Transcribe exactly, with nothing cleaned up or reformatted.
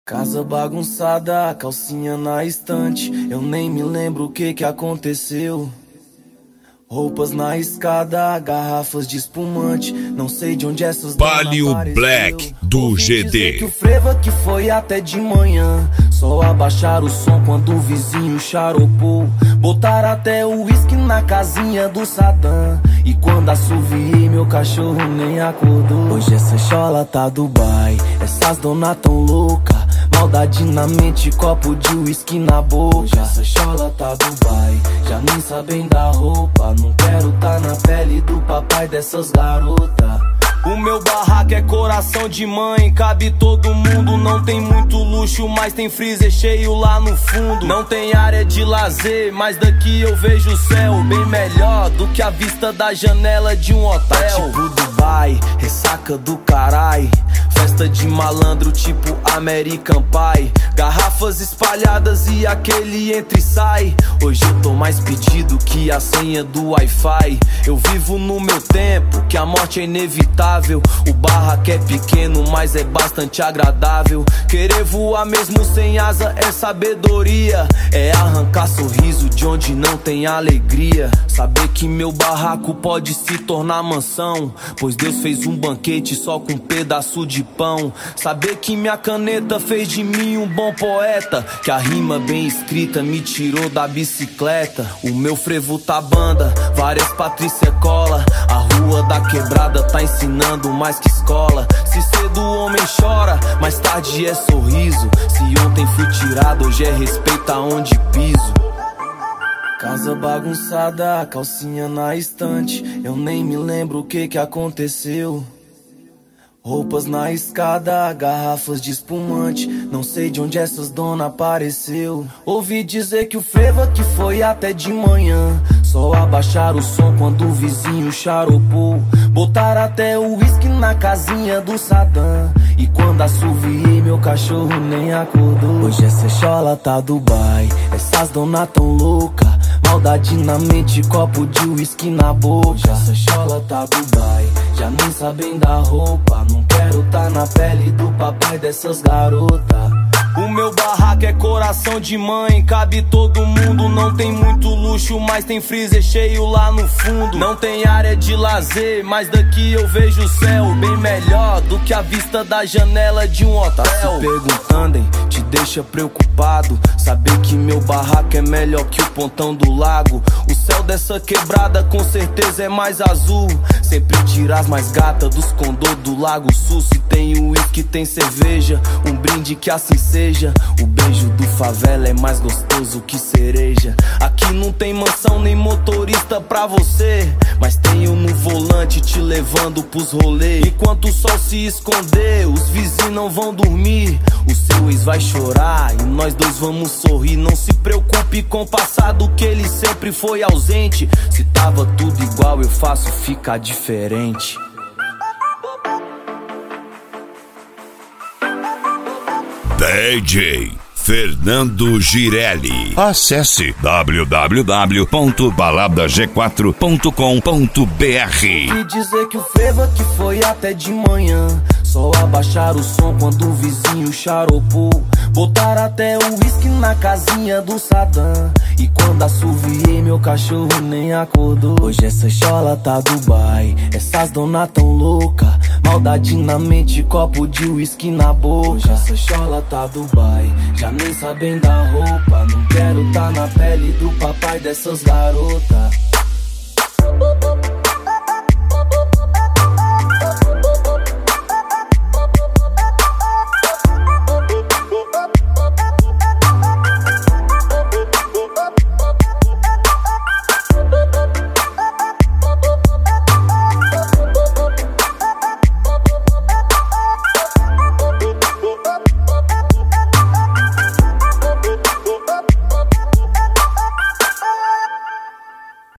Casa bagunçada, calcinha na estante. Eu nem me lembro o que que aconteceu. Roupas na escada, garrafas de espumante. Não sei de onde essas Palio Black do G D. Que o frevo que foi até de manhã. Só abaixar o som quando o vizinho charopou. Botar até o uísque na casinha do Saddam. E quando assoviei, meu cachorro nem acordou. Hoje essa chola tá Dubai. Essas dona tão louca. Maldade na mente, copo de uísque na boca. Hoje essa chola tá Dubai. Já nem sabem da roupa. Não quero tá na pele do papai dessas garotas. O meu barraco é coração de mãe, cabe todo mundo. Não tem muito luxo, mas tem freezer cheio lá no fundo. Não tem área de lazer, mas daqui eu vejo o céu bem melhor do que a vista da janela de um hotel. Tá tipo Dubai, ressaca do carai. Festa de malandro tipo American Pie. Garrafas espalhadas e aquele entra e sai. Hoje eu tô mais pedido que a senha do Wi-Fi. Eu vivo no meu tempo, que a morte é inevitável. O barraco é pequeno, mas é bastante agradável. Querer voar mesmo sem asa é sabedoria. É arrancar sorriso de onde não tem alegria. Saber que meu barraco pode se tornar mansão, pois Deus fez um banquete só com um pedaço de pão. Saber que minha caneta fez de mim um bom poeta, que a rima bem escrita me tirou da bicicleta. O meu frevo tá banda, várias Patrícia cola. A rua da quebrada tá ensinando mais que escola. Se cedo o homem chora, mais tarde é sorriso. Se ontem fui tirado, hoje é respeito aonde piso. Casa bagunçada, calcinha na estante. Eu nem me lembro o que que aconteceu. Roupas na escada, garrafas de espumante. Não sei de onde essas dona apareceu. Ouvi dizer que o frevo que foi até de manhã. Só abaixar o som quando o vizinho charopou. Botar até o uísque na casinha do Saddam. E quando assoviei, meu cachorro nem acordou. Hoje essa chola tá Dubai. Essas dona tão louca. Maldade na mente, copo de uísque na boca. Hoje essa chola tá Dubai. Já nem sabem da roupa. Não quero tá na pele do papai dessas garotas. O meu barraco é coração de mãe, cabe todo mundo. Não tem muito luxo, mas tem freezer cheio lá no fundo. Não tem área de lazer, mas daqui eu vejo o céu bem melhor do que a vista da janela de um hotel. Tá se perguntando, hein? Te deixa preocupado saber que meu barraco é melhor que o pontão do lago. O céu dessa quebrada com certeza é mais azul. Sempre tira as mais gatas dos condô do Lago Sul. Se tem uísque, tem cerveja, um brinde que assim seja. O beijo do favela é mais gostoso que cereja. Aqui não tem mansão nem motorista pra você, mas tenho no volante te levando pros rolês. Enquanto o sol se esconder, os vizinhos não vão dormir. O seu ex vai chorar e nós dois vamos sorrir. Não se preocupe com o passado, que ele sempre foi ausente. Se tava tudo igual, eu faço ficar diferente. D J Fernando Girelli. Acesse w w w ponto balada g quatro ponto com ponto b r. E dizer que o frevo que foi até de manhã. Só abaixar o som quando o vizinho charopou. Botar até o uísque na casinha do Saddam. E quando assoviei, meu cachorro nem acordou. Hoje essa chola tá Dubai. Essas dona tão louca. Maldade na mente, copo de uísque na boca. Hoje essa chola tá Dubai. Já nem sabem da roupa. Não quero tá na pele do papai dessas garotas.